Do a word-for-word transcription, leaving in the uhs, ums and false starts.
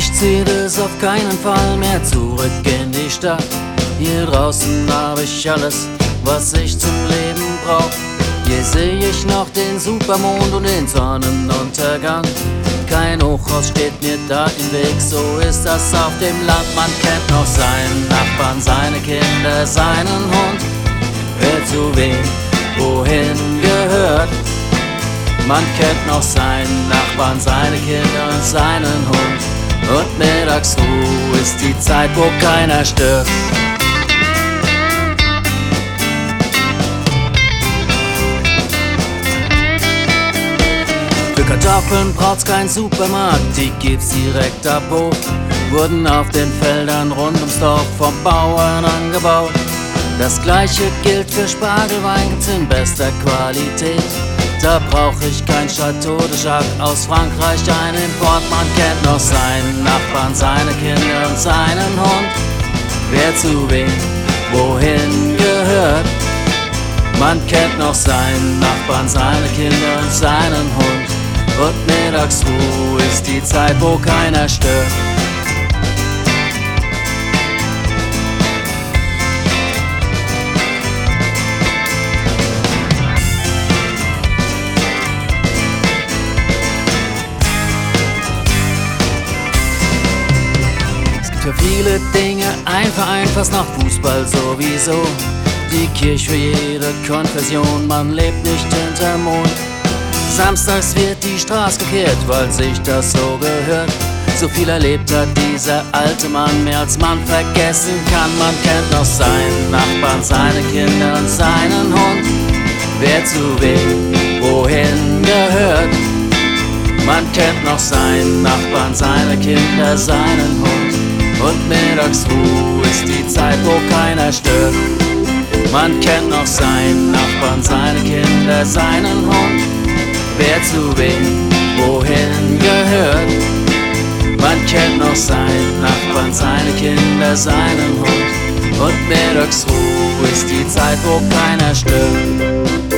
Ich zieh es auf keinen Fall mehr zurück in die Stadt. Hier draußen hab ich alles, was ich zum Leben brauch. Hier seh ich noch den Supermond und den Sonnenuntergang. Kein Hochhaus steht mir da im Weg, so ist das auf dem Land. Man kennt noch seinen Nachbarn, seine Kinder, seinen Hund. Wer zu wem, wohin gehört. Man kennt noch seinen Nachbarn, seine Kinder und seinen Hund. Und Mittagsruhe ist die Zeit, wo keiner stört. Für Kartoffeln braucht's kein Supermarkt, die gibt's direkt ab Hof. Wurden auf den Feldern rund ums Dorf vom Bauern angebaut. Das gleiche gilt für Spargelwein, gibt's in bester Qualität. Da brauch ich kein Chateau de Jacques aus Frankreich, ein Import. Man kennt noch seinen Nachbarn, seine Kinder und seinen Hund. Wer zu wem, wohin gehört. Man kennt noch seinen Nachbarn, seine Kinder und seinen Hund. Und Mittagsruhe ist die Zeit, wo keiner stört. Für viele Dinge ein Verein, fast nach Fußball sowieso. Die Kirche für jede Konfession, man lebt nicht hinterm Mond. Samstags wird die Straße gekehrt, weil sich das so gehört. So viel erlebt hat dieser alte Mann, mehr als man vergessen kann. Man kennt noch seinen Nachbarn, seine Kinder und seinen Hund. Wer zu wem, wohin gehört. Man kennt noch seinen Nachbarn, seine Kinder, seinen Hund. Und Mittagsruhe ist die Zeit, wo keiner stört. Man kennt noch seinen Nachbarn, seine Kinder, seinen Hund. Wer zu wem, wohin gehört. Man kennt noch seinen Nachbarn, seine Kinder, seinen Hund. Und Mittagsruhe ist die Zeit, wo keiner stört.